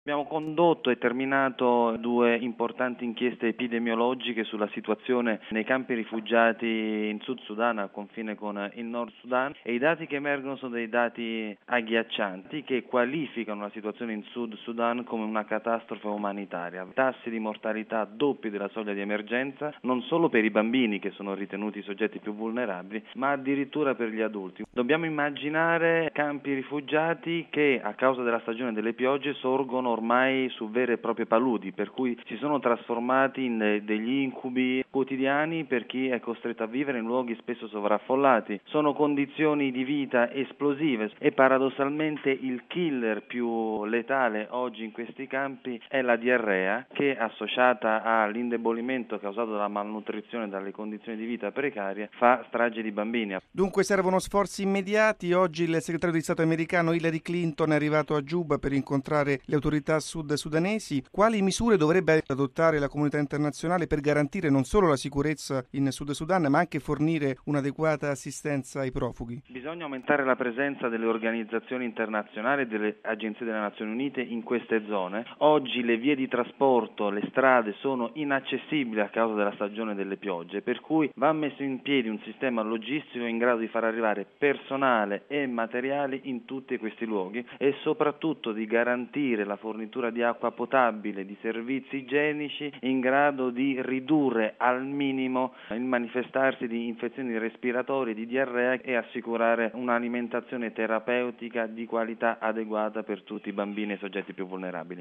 Abbiamo condotto e terminato 2 importanti inchieste epidemiologiche sulla situazione nei campi rifugiati in Sud Sudan, al confine con il Nord Sudan, e i dati che emergono sono dei dati agghiaccianti che qualificano la situazione in Sud Sudan come una catastrofe umanitaria. Tassi di mortalità doppi della soglia di emergenza, non solo per i bambini che sono ritenuti i soggetti più vulnerabili, ma addirittura per gli adulti. Dobbiamo immaginare campi rifugiati che a causa della stagione delle piogge sorgono ormai su vere e proprie paludi, per cui si sono trasformati in degli incubi quotidiani per chi è costretto a vivere in luoghi spesso sovraffollati. Sono condizioni di vita esplosive e paradossalmente il killer più letale oggi in questi campi è la diarrea, che associata all'indebolimento causato dalla malnutrizione e dalle condizioni di vita precarie fa strage di bambini. Dunque servono sforzi immediati. Oggi il segretario di Stato americano Hillary Clinton è arrivato a Giuba per incontrare le autorità sud-sudanesi. Quali misure dovrebbe adottare la comunità internazionale per garantire non solo la sicurezza in Sud Sudan, ma anche fornire un'adeguata assistenza ai profughi? Bisogna aumentare la presenza delle organizzazioni internazionali e delle agenzie delle Nazioni Unite in queste zone. Oggi le vie di trasporto, le strade sono inaccessibili a causa della stagione delle piogge, per cui va messo in piedi un sistema logistico in grado di far arrivare personale e materiali in tutti questi luoghi e soprattutto di garantire la fornitura di acqua potabile, di servizi igienici in grado di ridurre al minimo il manifestarsi di infezioni respiratorie, di diarrea e assicurare un'alimentazione terapeutica di qualità adeguata per tutti i bambini e i soggetti più vulnerabili.